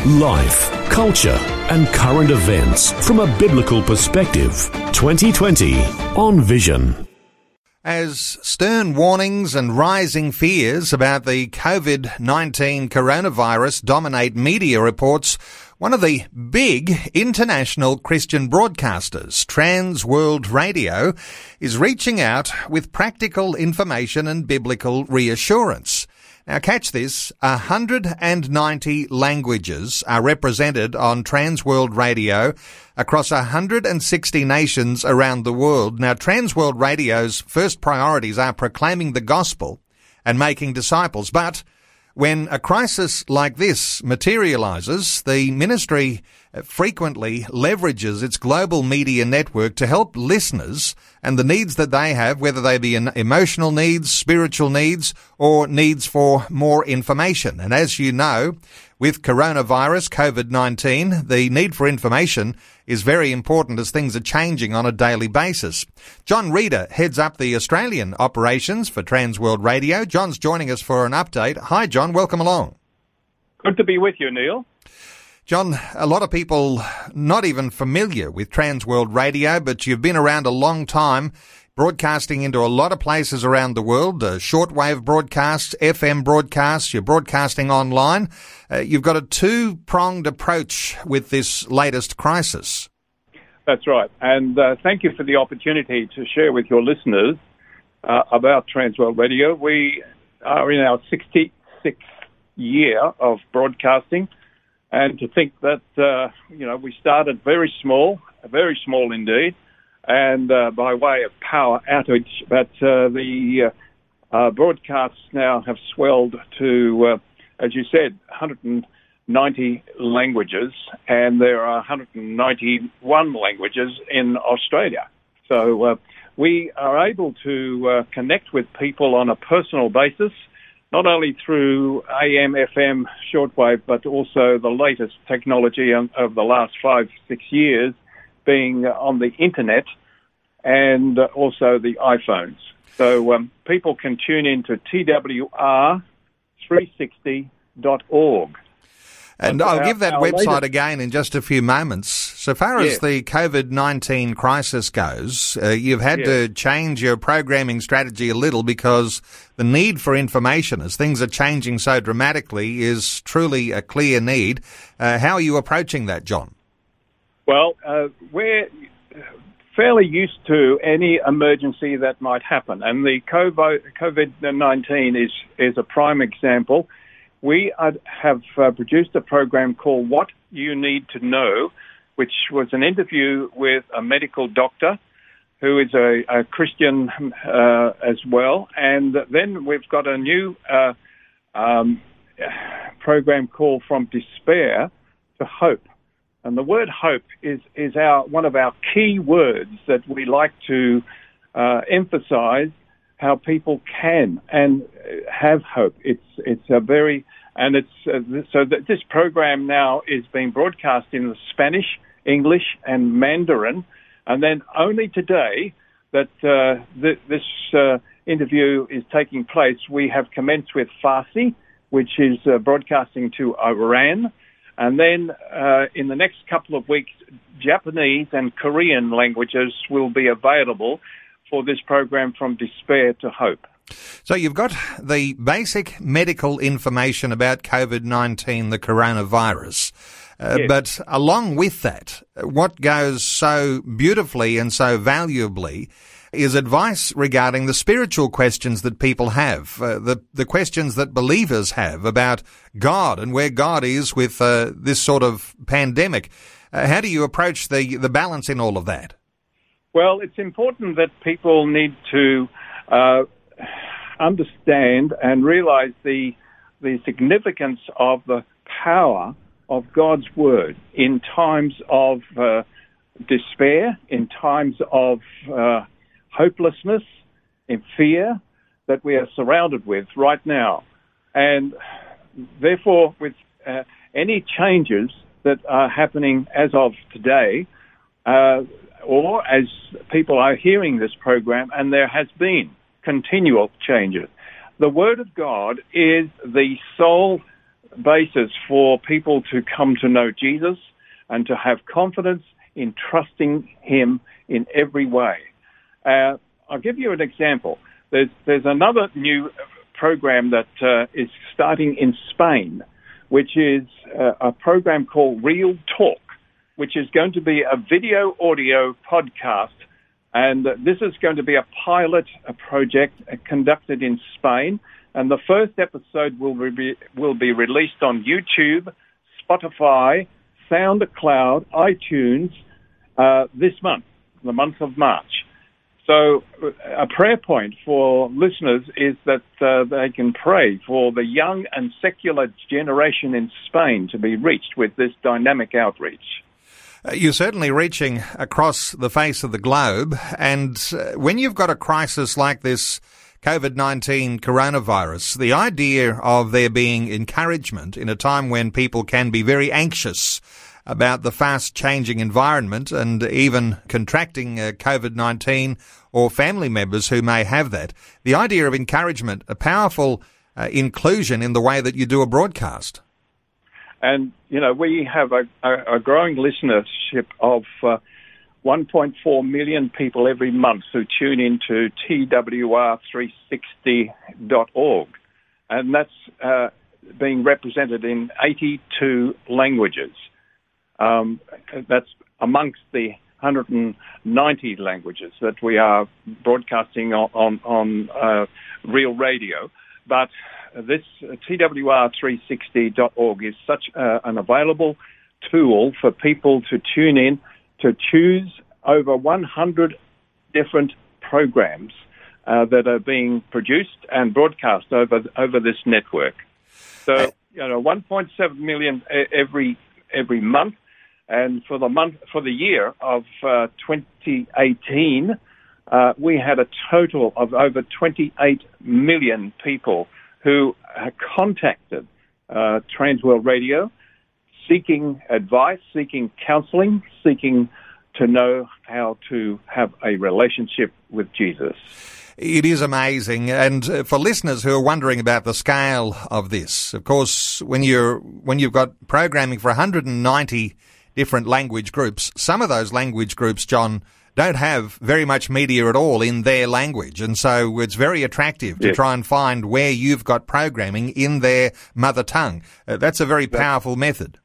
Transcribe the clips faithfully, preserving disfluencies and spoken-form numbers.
Life, culture, and current events from a biblical perspective. twenty twenty on Vision. As stern warnings and rising fears about the covid nineteen coronavirus dominate media reports, one of the big international Christian broadcasters, Trans World Radio, is reaching out with practical information and biblical reassurance. Now catch this, one hundred ninety languages are represented on Trans World Radio across one hundred sixty nations around the world. Now Trans World Radio's first priorities are proclaiming the gospel and making disciples, but when a crisis like this materializes, the ministry frequently leverages its global media network to help listeners and the needs that they have, whether they be emotional needs, spiritual needs, or needs for more information. And as you know, with coronavirus, covid nineteen, the need for information is very important as things are changing on a daily basis. John Reeder heads up the Australian operations for Trans World Radio. John's joining us for an update. Hi, John. Welcome along. Good to be with you, Neil. John, a lot of people not even familiar with Trans World Radio, but you've been around a long time, broadcasting into a lot of places around the world, uh, shortwave broadcasts, F M broadcasts, you're broadcasting online. Uh, you've got a two-pronged approach with this latest crisis. That's right. And uh, thank you for the opportunity to share with your listeners uh, about Trans World Radio. We are in our sixty-sixth year of broadcasting. And to think that, uh, you know, we started very small, very small indeed, and uh, by way of power outage, but uh, the uh, uh, broadcasts now have swelled to, uh, as you said, one hundred ninety languages, and there are one hundred ninety-one languages in Australia. So uh, we are able to uh, connect with people on a personal basis, not only through A M, F M, shortwave, but also the latest technology of the last five, six years being on the internet and also the iPhones. So um, people can tune in to T W R three sixty dot org. And I'll give that website again in just a few moments. So far as the covid nineteen crisis goes, uh, you've had to change your programming strategy a little because the need for information, as things are changing so dramatically, is truly a clear need. Uh, how are you approaching that, John? Well, uh, we're fairly used to any emergency that might happen, and the covid nineteen is, is a prime example. We have uh, produced a program called What You Need to Know, which was an interview with a medical doctor who is a, a Christian uh, as well. And then we've got a new uh, um, program called From Despair to Hope. And the word hope is, is our one of our key words that we like to uh, emphasize, how people can and have hope. It's it's a very and it's uh, so that this program now is being broadcast in Spanish, English, and Mandarin, and then only today that uh, th- this uh, interview is taking place, we have commenced with Farsi, which is uh, broadcasting to Iran, and then uh, in the next couple of weeks, Japanese and Korean languages will be available for this program From Despair to Hope. So you've got the basic medical information about covid nineteen, the coronavirus. Uh, yes. But along with that, what goes so beautifully and so valuably is advice regarding the spiritual questions that people have, uh, the, the questions that believers have about God and where God is with uh, this sort of pandemic. Uh, how do you approach the, the balance in all of that? Well, it's important that people need to uh, understand and realize the the significance of the power of God's Word in times of uh, despair, in times of uh, hopelessness, in fear that we are surrounded with right now. And therefore, with uh, any changes that are happening as of today, uh, or as people are hearing this program, and there has been continual changes, the Word of God is the sole basis for people to come to know Jesus and to have confidence in trusting him in every way. Uh, I'll give you an example. There's, there's another new program that uh, is starting in Spain, which is uh, a program called Real Talk, which is going to be a video audio podcast. And uh, this is going to be a pilot a project uh, conducted in Spain. And the first episode will be, will be released on YouTube, Spotify, SoundCloud, iTunes uh, this month, the month of March. So a prayer point for listeners is that uh, they can pray for the young and secular generation in Spain to be reached with this dynamic outreach. Uh, you're certainly reaching across the face of the globe, and uh, when you've got a crisis like this COVID nineteen coronavirus, the idea of there being encouragement in a time when people can be very anxious about the fast-changing environment and even contracting uh, COVID nineteen or family members who may have that. The idea of encouragement, a powerful uh, inclusion in the way that you do a broadcast. And, you know, we have a, a, a growing listenership of uh, one point four million people every month who tune into T W R three sixty dot org. And that's uh, being represented in eighty-two languages. Um, that's amongst the one hundred ninety languages that we are broadcasting on, on, on uh, Real Radio. But this uh, T W R three sixty dot org is such uh, an available tool for people to tune in, to choose over one hundred different programs uh, that are being produced and broadcast over over this network. So, you know, one point seven million every every month. And for the month, for the year of uh, twenty eighteen, uh, we had a total of over twenty-eight million people who uh, contacted uh, Transworld Radio, seeking advice, seeking counselling, seeking to know how to have a relationship with Jesus. It is amazing. And for listeners who are wondering about the scale of this, of course, when you're when you've got programming for one hundred ninety different language groups, some of those language groups, John, don't have very much media at all in their language. And so it's very attractive to yes. try and find where you've got programming in their mother tongue. Uh, that's a very powerful that's, method.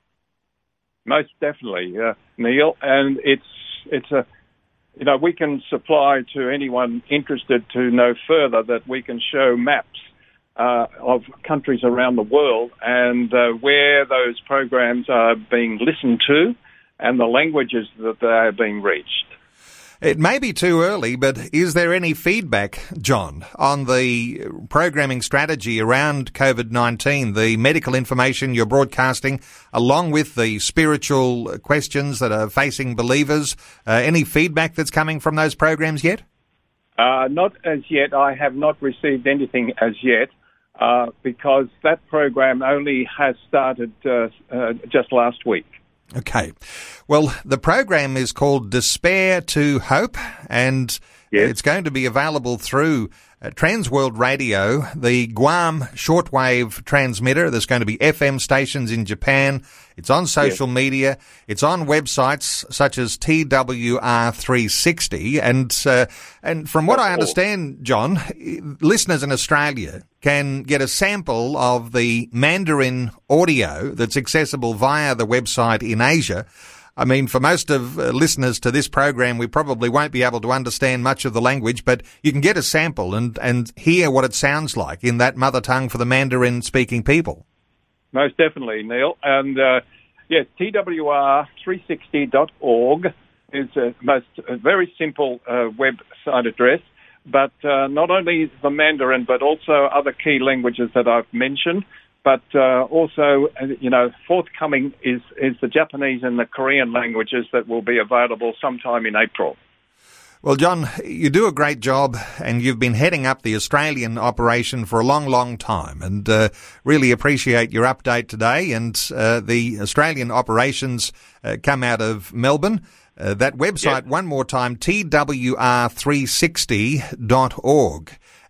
Most definitely, uh, Neil. And it's, it's a, you know, we can supply to anyone interested to know further that we can show maps Uh, of countries around the world and uh, where those programs are being listened to and the languages that they are being reached. It may be too early, but is there any feedback, John, on the programming strategy around COVID nineteen, the medical information you're broadcasting, along with the spiritual questions that are facing believers? Uh, any feedback that's coming from those programs yet? Uh, not as yet. I have not received anything as yet. Uh, because that program only has started uh, uh, just last week. Okay. Well, the program is called Despair to Hope, and yes. it's going to be available through uh, Transworld Radio, the Guam shortwave transmitter. There's going to be F M stations in Japan. It's on social yes. media. It's on websites such as T W R three sixty. And uh, and from what That's I understand, all. John, listeners in Australia can get a sample of the Mandarin audio that's accessible via the website in Asia. I mean, for most of uh, listeners to this program, we probably won't be able to understand much of the language, but you can get a sample and, and hear what it sounds like in that mother tongue for the Mandarin-speaking people. Most definitely, Neil. And, uh, yes, T W R three sixty dot org is a, most, a very simple uh, website address. But uh, not only the Mandarin, but also other key languages that I've mentioned. But uh, also, you know, forthcoming is, is the Japanese and the Korean languages that will be available sometime in April. Well, John, you do a great job, and you've been heading up the Australian operation for a long, long time, and uh, really appreciate your update today. And uh, the Australian operations uh, come out of Melbourne. Uh, that website, yep. one more time, T W R three sixty dot org.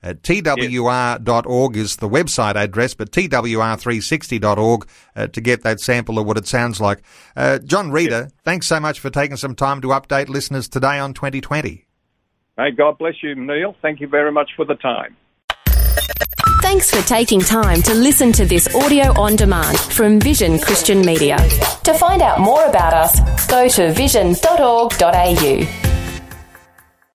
Uh, T W R dot org is the website address, but T W R three sixty dot org uh, to get that sample of what it sounds like. Uh, John Reeder, yes. Thanks so much for taking some time to update listeners today on twenty twenty. May God bless you, Neil. Thank you very much for the time. Thanks for taking time to listen to this audio on demand from Vision Christian Media. To find out more about us, go to vision dot org dot a u.